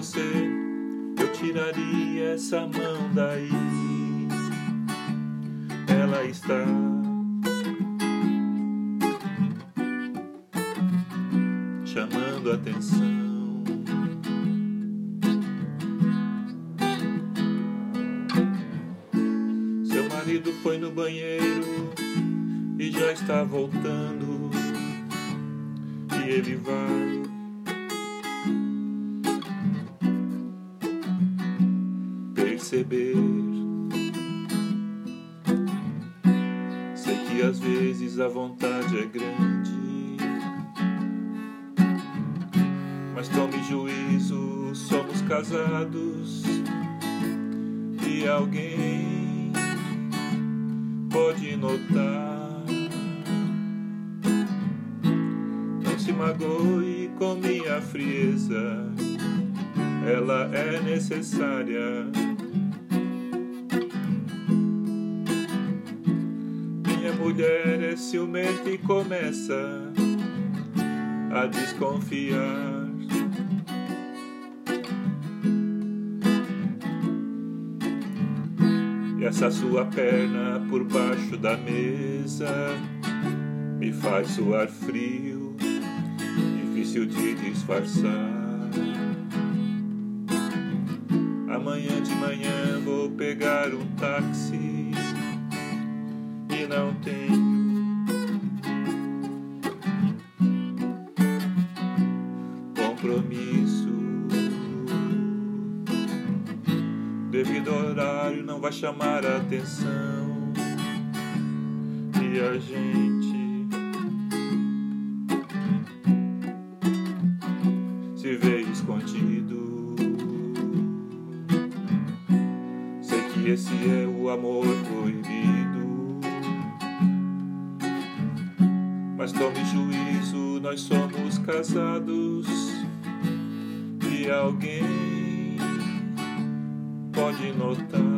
você, eu tiraria essa mão daí. Ela está chamando a atenção. Seu marido foi no banheiro e já está voltando, e ele vai perceber. Sei que às vezes a vontade é grande, mas tome juízo, somos casados e alguém pode notar. Não se magoe com minha frieza, ela é necessária. Minha mulher é ciumenta e começa a desconfiar. E essa sua perna por baixo da mesa me faz suar frio, difícil de disfarçar. Amanhã de manhã vou pegar um táxi e não tenho compromisso. Devido ao horário não vai chamar a atenção e a gente se vê escondido. Sei que esse é o amor proibido, mas tome juízo, nós somos casados e alguém pode notar.